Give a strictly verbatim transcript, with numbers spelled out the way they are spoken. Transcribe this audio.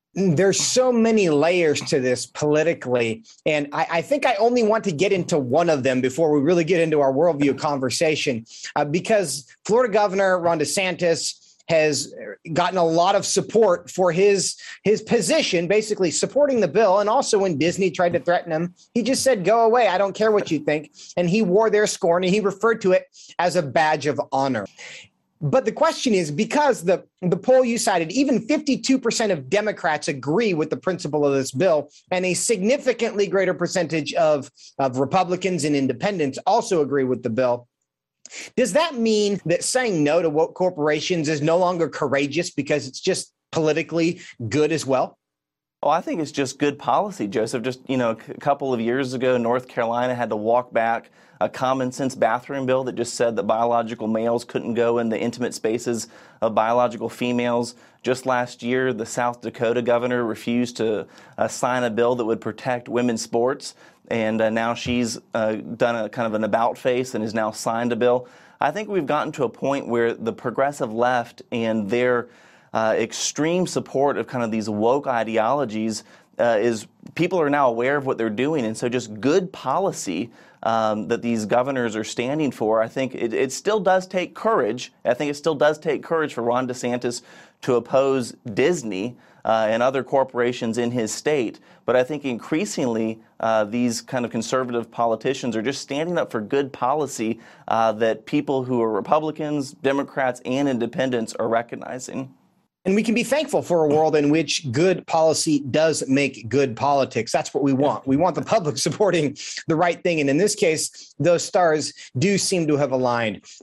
There's so many layers to this politically. And I, I think I only want to get into one of them before we really get into our worldview conversation, uh, because Florida Governor Ron DeSantis has gotten a lot of support for his his position, basically supporting the bill. And also when Disney tried to threaten him, he just said, go away. I don't care what you think. And he wore their scorn, and he referred to it as a badge of honor. But the question is, because the, the poll you cited, even fifty-two percent of Democrats agree with the principle of this bill, and a significantly greater percentage of, of Republicans and independents also agree with the bill. Does that mean that saying no to woke corporations is no longer courageous because it's just politically good as well? Oh, I think it's just good policy, Joseph. Just, you know, a couple of years ago, North Carolina had to walk back a common sense bathroom bill that just said that biological males couldn't go in the intimate spaces of biological females. Just last year, the South Dakota governor refused to uh, sign a bill that would protect women's sports. And uh, now she's uh, done a kind of an about face and has now signed a bill. I think we've gotten to a point where the progressive left and their uh, extreme support of kind of these woke ideologies uh, is people are now aware of what they're doing. And so just good policy um, that these governors are standing for, I think it, it still does take courage. I think it still does take courage for Ron DeSantis to oppose Disney Uh, and other corporations in his state. But I think increasingly uh, these kind of conservative politicians are just standing up for good policy uh, that people who are Republicans, Democrats, and independents are recognizing. And we can be thankful for a world in which good policy does make good politics. That's what we want. We want the public supporting the right thing. And in this case, those stars do seem to have aligned.